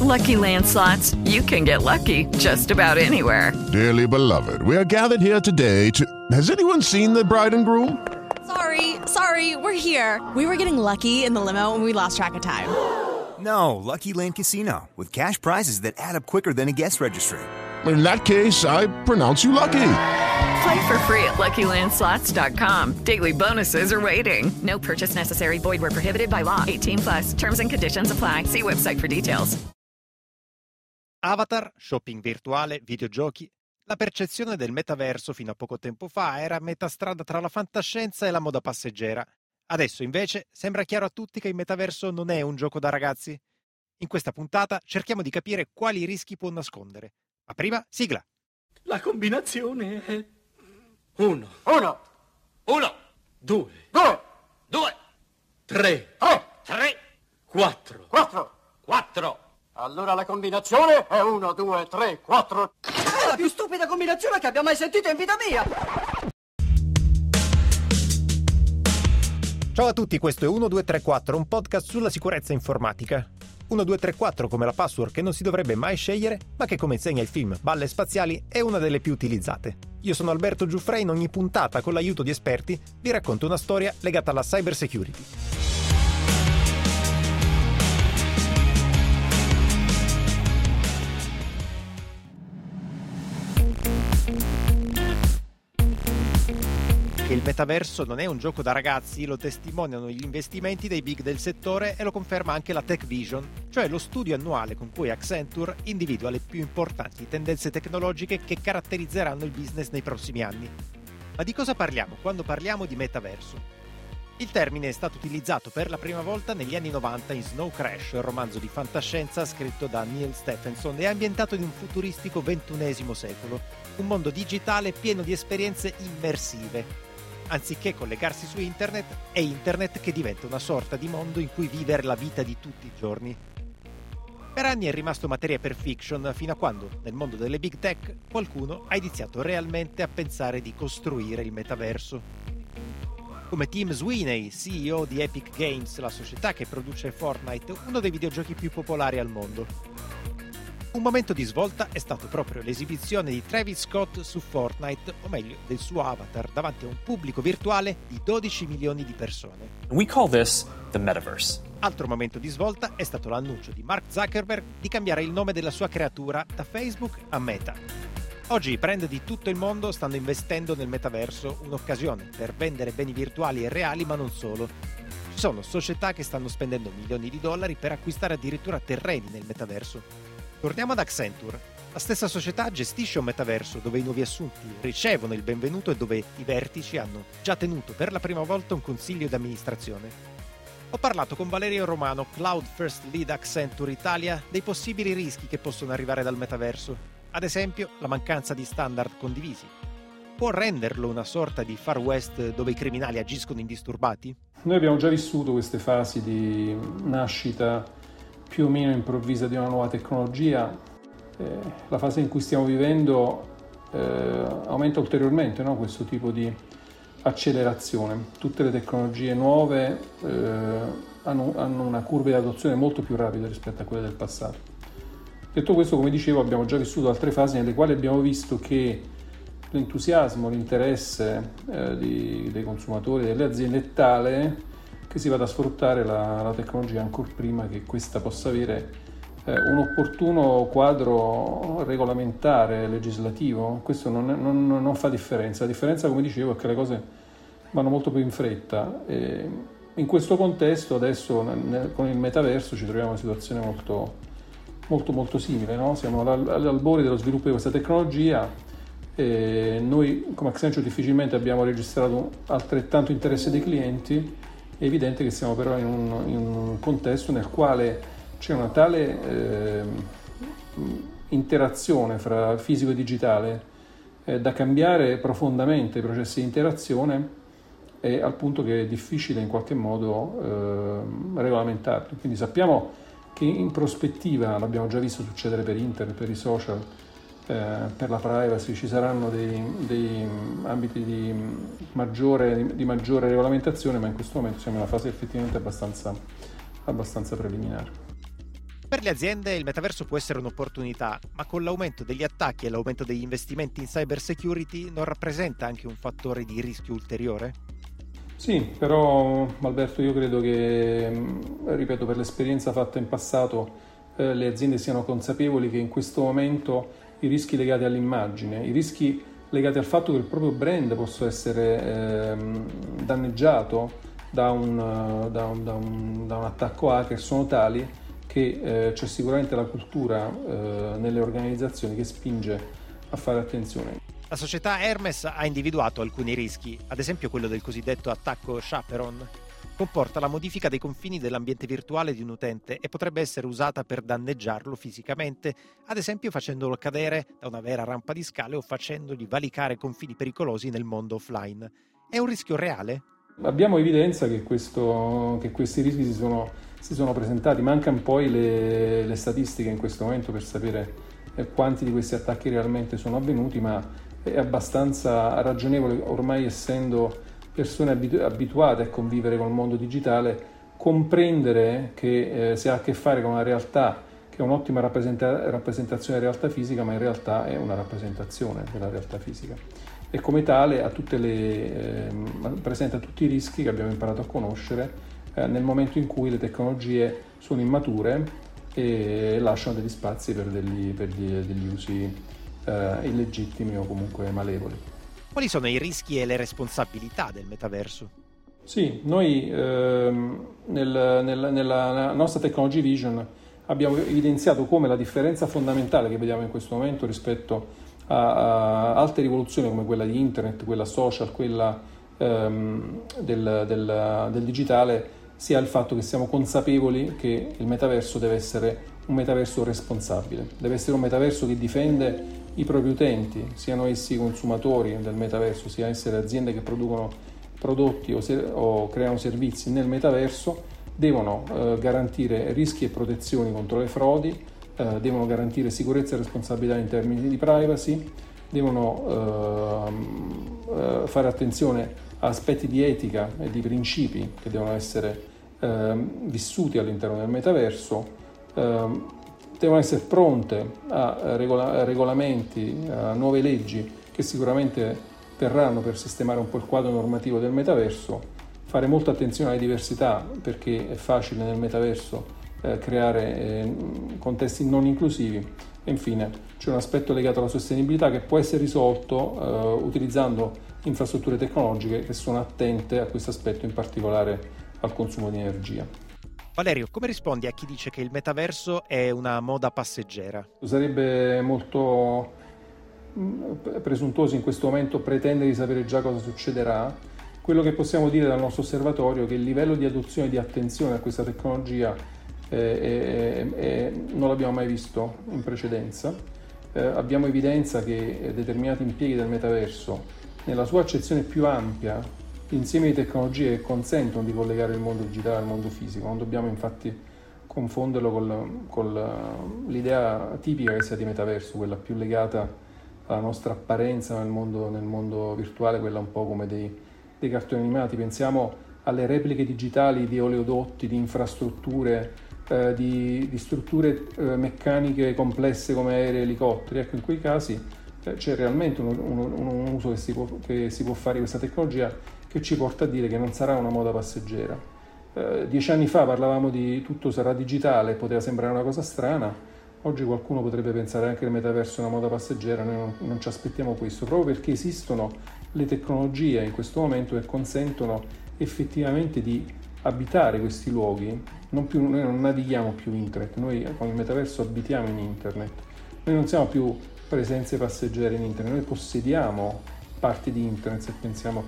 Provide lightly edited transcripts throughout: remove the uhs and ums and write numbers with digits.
Lucky Land Slots, you can get lucky just about anywhere. Dearly beloved, we are gathered here today to... Has anyone seen the bride and groom? Sorry, we're here. We were getting lucky in the limo and we lost track of time. No, Lucky Land Casino, with cash prizes that add up quicker than a guest registry. In that case, I pronounce you lucky. Play for free at LuckyLandSlots.com. Daily bonuses are waiting. No purchase necessary. Void where prohibited by law. 18+. Terms and conditions apply. See website for details. Avatar, shopping virtuale, videogiochi. La percezione del metaverso fino a poco tempo fa era a metà strada tra la fantascienza e la moda passeggera. Adesso invece sembra chiaro a tutti che il metaverso non è un gioco da ragazzi. In questa puntata cerchiamo di capire quali rischi può nascondere. Ma prima, sigla! La combinazione è 1, 2, 3, 4. Allora la combinazione è 1, 2, 3, 4. È la più stupida combinazione che abbia mai sentito in vita mia! Ciao a tutti, questo è 1234, un podcast sulla sicurezza informatica. 1234 come la password che non si dovrebbe mai scegliere, ma che, come insegna il film Balle Spaziali, è una delle più utilizzate. Io sono Alberto Giuffre e in ogni puntata, con l'aiuto di esperti, vi racconto una storia legata alla cyber security. Che il metaverso non è un gioco da ragazzi lo testimoniano gli investimenti dei big del settore e lo conferma anche la Tech Vision, cioè lo studio annuale con cui Accenture individua le più importanti tendenze tecnologiche che caratterizzeranno il business nei prossimi anni. Ma di cosa parliamo quando parliamo di metaverso? Il termine è stato utilizzato per la prima volta negli anni 90 in Snow Crash, romanzo di fantascienza scritto da Neil Stephenson e ambientato in un futuristico XXI secolo, un mondo digitale pieno di esperienze immersive. Anziché collegarsi su internet, è internet che diventa una sorta di mondo in cui vivere la vita di tutti i giorni. Per anni è rimasto materia per fiction, fino a quando, nel mondo delle big tech, qualcuno ha iniziato realmente a pensare di costruire il metaverso. Come Tim Sweeney, CEO di Epic Games, la società che produce Fortnite, uno dei videogiochi più popolari al mondo. Un momento di svolta è stato proprio l'esibizione di Travis Scott su Fortnite, o meglio, del suo avatar, davanti a un pubblico virtuale di 12 milioni di persone. We call this the metaverse. Altro momento di svolta è stato l'annuncio di Mark Zuckerberg di cambiare il nome della sua creatura da Facebook a Meta. Oggi i brand di tutto il mondo stanno investendo nel metaverso, un'occasione per vendere beni virtuali e reali, ma non solo. Ci sono società che stanno spendendo milioni di dollari per acquistare addirittura terreni nel metaverso. Torniamo ad Accenture. La stessa società gestisce un metaverso dove i nuovi assunti ricevono il benvenuto e dove i vertici hanno già tenuto per la prima volta un consiglio di amministrazione. Ho parlato con Valerio Romano, Cloud First Lead Accenture Italia, dei possibili rischi che possono arrivare dal metaverso. Ad esempio, la mancanza di standard condivisi. Può renderlo una sorta di Far West dove i criminali agiscono indisturbati? Noi abbiamo già vissuto queste fasi di nascita più o meno improvvisa di una nuova tecnologia. La fase in cui stiamo vivendo aumenta ulteriormente, no? Questo tipo di accelerazione. Tutte le tecnologie nuove hanno una curva di adozione molto più rapida rispetto a quella del passato. Detto questo, come dicevo, abbiamo già vissuto altre fasi nelle quali abbiamo visto che l'entusiasmo, l'interesse dei consumatori e delle aziende è tale che si vada a sfruttare la tecnologia ancora prima che questa possa avere un opportuno quadro regolamentare, legislativo. Questo non fa differenza. La differenza, come dicevo, è che le cose vanno molto più in fretta. In questo contesto adesso con il metaverso ci troviamo in una situazione molto simile, no? Siamo all'albore dello sviluppo di questa tecnologia. Noi come Accenture difficilmente abbiamo registrato altrettanto interesse dei clienti. È evidente che siamo però in un contesto nel quale c'è una tale interazione fra fisico e digitale da cambiare profondamente i processi di interazione al punto che è difficile in qualche modo regolamentarli. Quindi sappiamo che in prospettiva, l'abbiamo già visto succedere per internet, per i social, per la privacy, ci saranno dei ambiti di maggiore regolamentazione, ma in questo momento siamo in una fase effettivamente abbastanza preliminare. Per le aziende il metaverso può essere un'opportunità, ma con l'aumento degli attacchi e l'aumento degli investimenti in cyber security non rappresenta anche un fattore di rischio ulteriore? Sì, però Alberto, io credo che, ripeto, per l'esperienza fatta in passato, le aziende siano consapevoli che in questo momento i rischi legati all'immagine, i rischi legati al fatto che il proprio brand possa essere danneggiato da un attacco hacker sono tali che c'è sicuramente la cultura nelle organizzazioni che spinge a fare attenzione. La società Hermes ha individuato alcuni rischi, ad esempio quello del cosiddetto attacco chaperone. Comporta la modifica dei confini dell'ambiente virtuale di un utente e potrebbe essere usata per danneggiarlo fisicamente, ad esempio facendolo cadere da una vera rampa di scale o facendogli valicare confini pericolosi nel mondo offline. È un rischio reale? Abbiamo evidenza che questi rischi si sono presentati. Mancano poi le statistiche in questo momento per sapere quanti di questi attacchi realmente sono avvenuti, ma è abbastanza ragionevole, ormai essendo persone abituate a convivere con il mondo digitale, comprendere che si ha a che fare con una realtà che è un'ottima rappresentazione della realtà fisica, ma in realtà è una rappresentazione della realtà fisica. E come tale presenta tutti i rischi che abbiamo imparato a conoscere nel momento in cui le tecnologie sono immature e lasciano degli spazi per degli usi illegittimi o comunque malevoli. Quali sono i rischi e le responsabilità del metaverso? Sì, noi nella nostra Technology Vision abbiamo evidenziato come la differenza fondamentale che vediamo in questo momento rispetto a altre rivoluzioni come quella di internet, quella social, quella del digitale, sia il fatto che siamo consapevoli che il metaverso deve essere un metaverso responsabile, deve essere un metaverso che difende i propri utenti, siano essi consumatori del metaverso, sia essere aziende che producono prodotti o creano servizi nel metaverso, devono garantire rischi e protezioni contro le frodi, devono garantire sicurezza e responsabilità in termini di privacy, devono fare attenzione a aspetti di etica e di principi che devono essere vissuti all'interno del metaverso, devono essere pronte a regolamenti, a nuove leggi che sicuramente verranno per sistemare un po' il quadro normativo del metaverso, fare molta attenzione alle diversità perché è facile nel metaverso creare contesti non inclusivi e infine c'è un aspetto legato alla sostenibilità che può essere risolto utilizzando infrastrutture tecnologiche che sono attente a questo aspetto, in particolare al consumo di energia. Valerio, come rispondi a chi dice che il metaverso è una moda passeggera? Sarebbe molto presuntuoso in questo momento pretendere di sapere già cosa succederà. Quello che possiamo dire dal nostro osservatorio è che il livello di adozione e di attenzione a questa tecnologia non l'abbiamo mai visto in precedenza. Abbiamo evidenza che determinati impieghi del metaverso, nella sua accezione più ampia, l'insieme di tecnologie che consentono di collegare il mondo digitale al mondo fisico. Non dobbiamo infatti confonderlo con l'idea tipica che sia di metaverso, quella più legata alla nostra apparenza nel mondo virtuale, quella un po' come dei cartoni animati. Pensiamo alle repliche digitali di oleodotti, di infrastrutture, di strutture meccaniche complesse come aerei e elicotteri. Ecco, in quei casi c'è realmente un uso che si può fare di questa tecnologia che ci porta a dire che non sarà una moda passeggera. 10 anni fa parlavamo di tutto sarà digitale, poteva sembrare una cosa strana. Oggi qualcuno potrebbe pensare anche che il metaverso è una moda passeggera. Noi non ci aspettiamo questo, proprio perché esistono le tecnologie in questo momento che consentono effettivamente di abitare questi luoghi. Noi non navighiamo più internet, noi con il metaverso abitiamo in internet. Noi non siamo più presenze passeggere in internet, noi possediamo parti di internet. Se pensiamo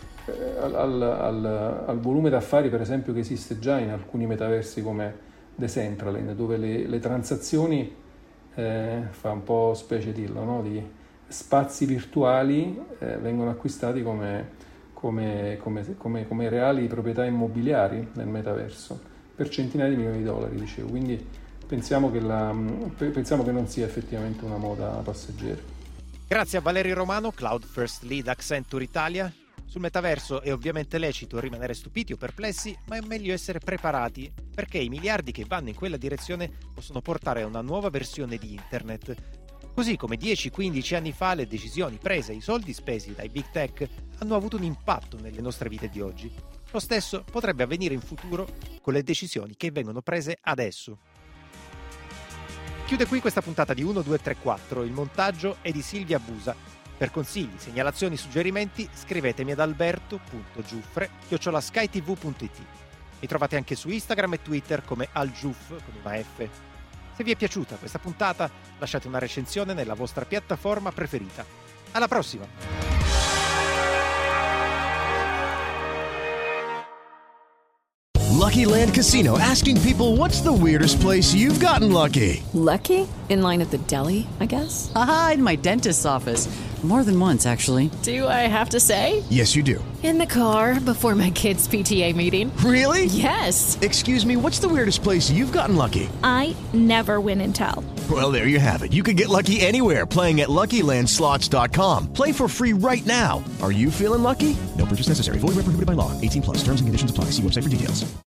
al volume d'affari per esempio che esiste già in alcuni metaversi come Decentraland, dove le transazioni fa un po' specie dirlo, no? Di spazi virtuali vengono acquistati come reali proprietà immobiliari nel metaverso per centinaia di milioni di dollari, dicevo. Quindi pensiamo che non sia effettivamente una moda passeggera. Grazie a Valerio Romano, Cloud First Lead Accenture Italia. Sul metaverso è ovviamente lecito rimanere stupiti o perplessi, ma è meglio essere preparati, perché i miliardi che vanno in quella direzione possono portare a una nuova versione di internet. Così come 10-15 anni fa le decisioni prese e i soldi spesi dai big tech hanno avuto un impatto nelle nostre vite di oggi. Lo stesso potrebbe avvenire in futuro con le decisioni che vengono prese adesso. Chiude qui questa puntata di 1, 2, 3, 4, il montaggio è di Silvia Busa. Per consigli, segnalazioni, suggerimenti scrivetemi ad alberto.giuffre@skytv.it. Mi trovate anche su Instagram e Twitter come algiuff con una F. Se vi è piaciuta questa puntata, lasciate una recensione nella vostra piattaforma preferita. Alla prossima! Lucky Land Casino, asking people, what's the weirdest place you've gotten lucky? Lucky? In line at the deli, I guess? Aha, in my dentist's office. More than once, actually. Do I have to say? Yes, you do. In the car before my kids' PTA meeting. Really? Yes. Excuse me, what's the weirdest place you've gotten lucky? I never win and tell. Well, there you have it. You can get lucky anywhere, playing at LuckyLandSlots.com. Play for free right now. Are you feeling lucky? No purchase necessary. Void where prohibited by law. 18+. Terms and conditions apply. See website for details.